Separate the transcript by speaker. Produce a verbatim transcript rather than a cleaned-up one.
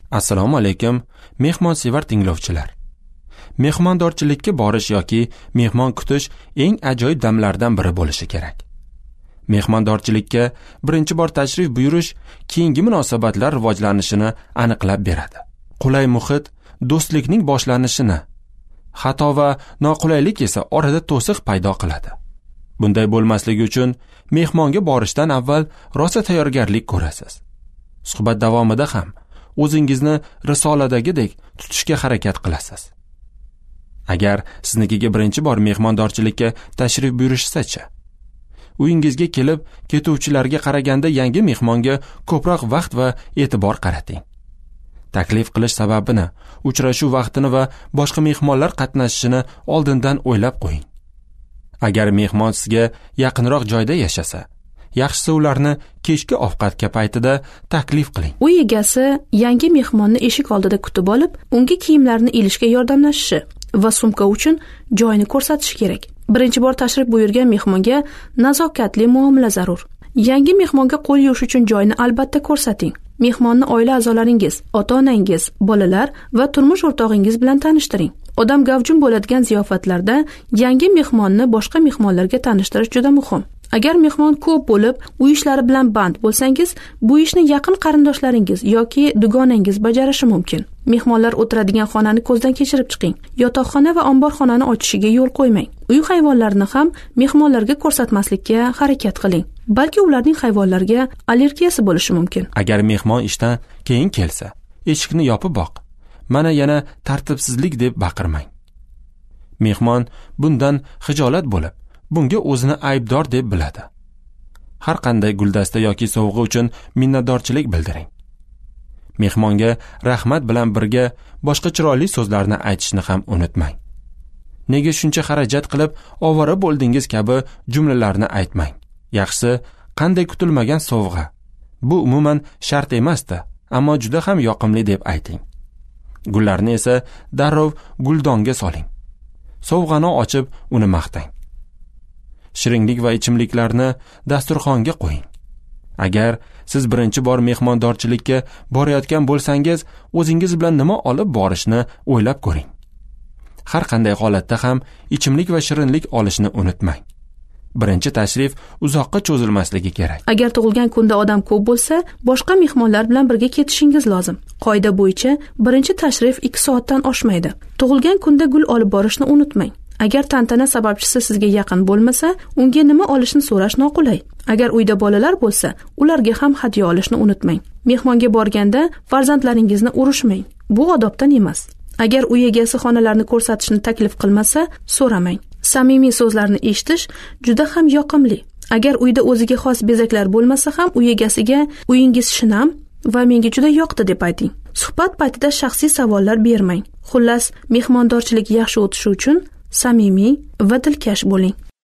Speaker 1: Assalomu alaykum, mehmonsevar tinglovchilar. Mehmondorchilikka borish yoki mehmon kutish eng ajoyib damlardan biri bo'lishi kerak. Mehmondorchilikka birinchi bor tashrif buyurish keyingi munosabatlar rivojlanishini aniqlab beradi. Qulay muhit do'stlikning boshlanishini, xato va noqulaylik esa orada to'siq paydo qiladi. Bunday bo'lmasligi uchun mehmonga borishdan avval rosa tayyorgarlik ko'rasiz. Suhbat davomida ham o'zingizni risoladagidek tutishga harakat qilasiz. Agar siznikiga birinchi bor mehmondorchilikka tashrif buyurishsa-chi, uyingizga kelib ketuvchilarga qaraganda yangi mehmonga ko'proq vaqt va e'tibor qarating. Taklif qilish sababini, uchrashuv vaqtini va boshqa mehmonlar qatnashishini oldindan o'ylab qo'ying. Agar mehmon sizga yaqinroq joyda yashasa, yaxshisi ularni kechki ovqatga paytida taklif qiling.
Speaker 2: Uy egasi yangi mehmonni eshik oldida kutib olib, unga kiyimlarini ilishga yordamlashishi va sumka uchun joyni ko'rsatish kerak. Birinchi bor tashrif buyurgan mehmonga nazokatli muomala zarur. Yangi mehmonga qo'l yuvish uchun joyni albatta ko'rsating. Mehmonni oila a'zolaringiz, ota-onangiz, bolalar va turmush o'rtog'ingiz bilan tanishtiring. Odam gavjum bo'ladigan ziyofatlarda yangi mehmonni boshqa mehmonlarga tanishtirish juda muhim. Agar mehmon ko'p bo'lib, uy ishlari bilan band bo'lsangiz, bu ishni yaqin qarindoshlaringiz yoki dugonangiz bajarishi mumkin. Mehmonlar o'tiradigan xonani ko'zdan kechirib chiqing. Yotoqxona va omborxonani ochishiga yo'l qo'ymang. Uy hayvonlarini ham mehmonlarga ko'rsatmaslikka harakat qiling. Balki ularning hayvonlarga allergiyasi bo'lishi mumkin.
Speaker 1: Agar mehmon ishdan keyin kelsa, eshikni yopib boq. Mana yana tartibsizlik deb baqirmang. Mehmon bundan xijolat bo'lib, bunga o'zini aybdor deb biladi. Har qanday guldasta yoki sovg'a uchun minnatdorchilik bildiring. Mehmonga rahmat bilan birga boshqa chiroyli so'zlarni aytishni ham unutmang. Nega shuncha xarajat qilib ovora bo'ldingiz kabi jumlalarni aytmang. Yaxshisi, qanday kutilmagan sovg'a. Bu umuman shart emas-da, ammo juda ham yoqimli deb ayting. Gullarni esa darrov guldonga soling. Sovg'ani ochib, uni maqtang. Shirinlik va ichimliklarni dasturxonga qo'ying. Agar siz birinchi bor mehmondorchilikka borayotgan bo'lsangiz, o'zingiz bilan nima olib borishni o'ylab ko'ring. Har qanday holatda ham ichimlik va shirinlik olishni unutmang. Birinchi tashrif uzoqqa cho'zilmasligi kerak.
Speaker 2: Agar tug'ilgan kunda odam ko'p bo'lsa, boshqa mehmonlar bilan birga ketishingiz lozim. Qoida bo'yicha birinchi tashrif ikki soatdan oshmaydi. Tug'ilgan kunda gul olib borishni unutmang. Agar tantana sababchisi sizga yaqin bo'lmasa, unga nima olishni so'rash noqulay. Agar uyda bolalar bo'lsa, ularga ham hadya olishni unutmang. Mehmonga borganda farzandlaringizni urishmang. Bu odobdan emas. Agar uy egasi xonalarni ko'rsatishni taklif qilmasa, so'ramang. Samimiy so'zlarni eshitish juda ham yoqimli. Agar uyda o'ziga xos bezaklar bo'lmasa ham, uy egasiga uyingiz shinam va menga juda yoqdi deb ayting. Suhbat paytida shaxsiy savollar bermang. Xullas, mehmondorchilik yaxshi o'tishi uchun samimiy va dilkash bo'ling.